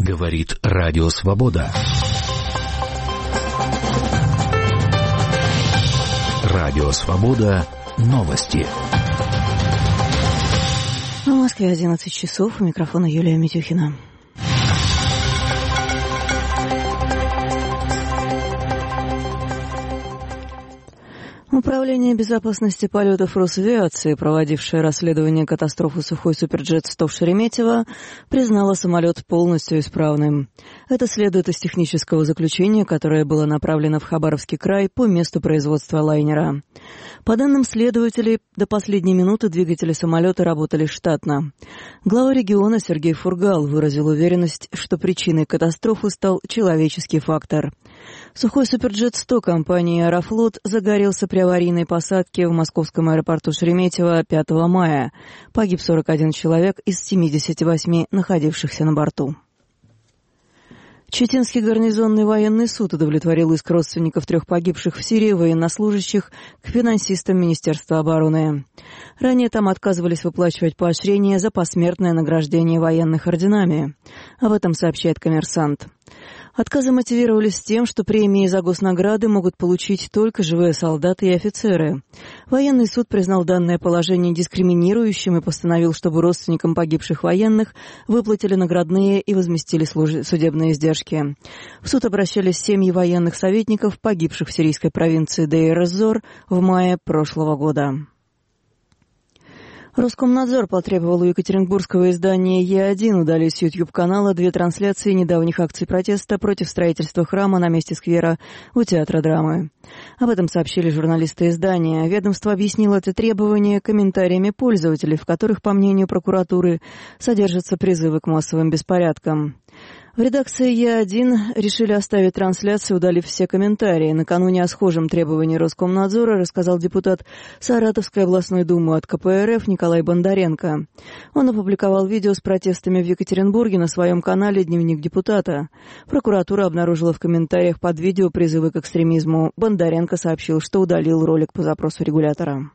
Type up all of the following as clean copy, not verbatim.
Говорит Радио Свобода. Радио Свобода. Новости. В Москве 11 часов. У микрофона Юлия Митюхина. Управление безопасности полетов Росавиации, проводившее расследование катастрофы сухой суперджет-100 в Шереметьево, признало самолет полностью исправным. Это следует из технического заключения, которое было направлено в Хабаровский край по месту производства лайнера. По данным следователей, до последней минуты двигатели самолета работали штатно. Глава региона Сергей Фургал выразил уверенность, что причиной катастрофы стал человеческий фактор. Сухой суперджет-100 компании «Аэрофлот» загорелся при аварийной посадке в московском аэропорту Шереметьево 5 мая. Погиб 41 человек из 78 находившихся на борту. Читинский гарнизонный военный суд удовлетворил иск родственников 3 погибших в Сирии военнослужащих к финансистам Министерства обороны. Ранее там отказывались выплачивать поощрения за посмертное награждение военных орденами. Об этом сообщает «Коммерсант». Отказы мотивировались тем, что премии за госнаграды могут получить только живые солдаты и офицеры. Военный суд признал данное положение дискриминирующим и постановил, чтобы родственникам погибших военных выплатили наградные и возместили судебные издержки. В суд обращались семьи военных советников, погибших в сирийской провинции Дейр-эз-Зор в мае прошлого года. Роскомнадзор потребовал у екатеринбургского издания Е1 удалить с YouTube-канала 2 трансляции недавних акций протеста против строительства храма на месте сквера у Театра драмы. Об этом сообщили журналисты издания. Ведомство объяснило это требование комментариями пользователей, в которых, по мнению прокуратуры, содержатся призывы к массовым беспорядкам. В редакции Е1 решили оставить трансляцию, удалив все комментарии. Накануне о схожем требовании Роскомнадзора рассказал депутат Саратовской областной думы от КПРФ Николай Бондаренко. Он опубликовал видео с протестами в Екатеринбурге на своем канале «Дневник депутата». Прокуратура обнаружила в комментариях под видео призывы к экстремизму. Бондаренко сообщил, что удалил ролик по запросу регулятора.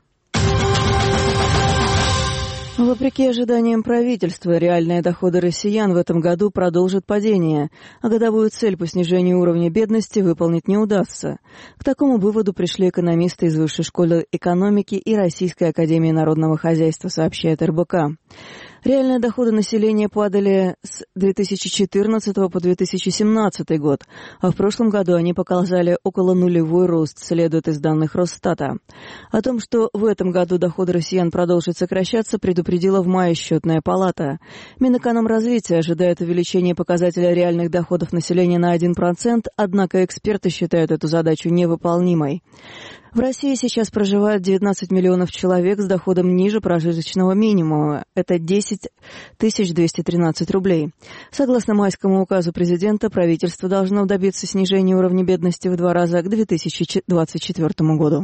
Вопреки ожиданиям правительства, реальные доходы россиян в этом году продолжат падение, а годовую цель по снижению уровня бедности выполнить не удастся. К такому выводу пришли экономисты из Высшей школы экономики и Российской академии народного хозяйства, сообщает РБК. Реальные доходы населения падали с 2014 по 2017 год, а в прошлом году они показали около нулевой рост, следует из данных Росстата. О том, что в этом году доходы россиян продолжат сокращаться, предупредила в мае Счетная палата. Минэкономразвития ожидает увеличения показателя реальных доходов населения на 1%, однако эксперты считают эту задачу невыполнимой. В России сейчас проживает 19 миллионов человек с доходом ниже прожиточного минимума. Это 10 213 рублей. Согласно майскому указу президента, правительство должно добиться снижения уровня бедности в 2 раза к 2024 году.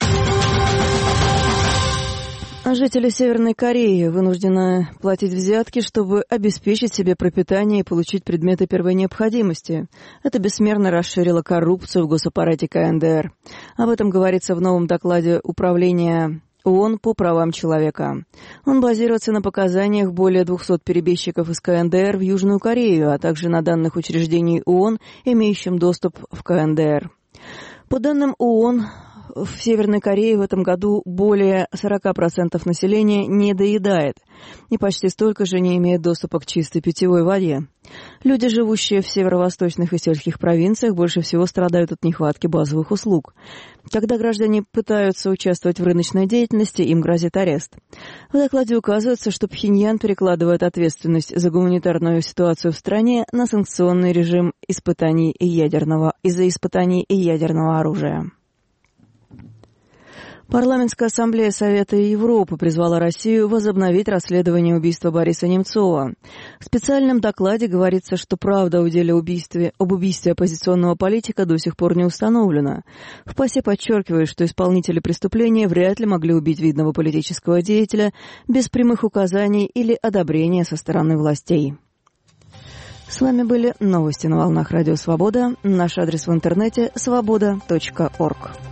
Жители Северной Кореи вынуждены платить взятки, чтобы обеспечить себе пропитание и получить предметы первой необходимости. Это бессмерно расширило коррупцию в госаппарате КНДР. Об этом говорится в новом докладе Управления ООН по правам человека. Он базируется на показаниях более 200 перебежчиков из КНДР в Южную Корею, а также на данных учреждений ООН, имеющим доступ в КНДР. По данным ООН, в Северной Корее в этом году более 40% населения не доедает, и почти столько же не имеет доступа к чистой питьевой воде. Люди, живущие в северо-восточных и сельских провинциях, больше всего страдают от нехватки базовых услуг. Когда граждане пытаются участвовать в рыночной деятельности, им грозит арест. В докладе указывается, что Пхеньян перекладывает ответственность за гуманитарную ситуацию в стране на санкционный режим из-за испытаний ядерного оружия. Парламентская ассамблея Совета Европы призвала Россию возобновить расследование убийства Бориса Немцова. В специальном докладе говорится, что правда об убийстве оппозиционного политика до сих пор не установлена. В ПАСЕ подчеркивает, что исполнители преступления вряд ли могли убить видного политического деятеля без прямых указаний или одобрения со стороны властей. С вами были новости на волнах Радио Свобода. Наш адрес в интернете – svoboda.org.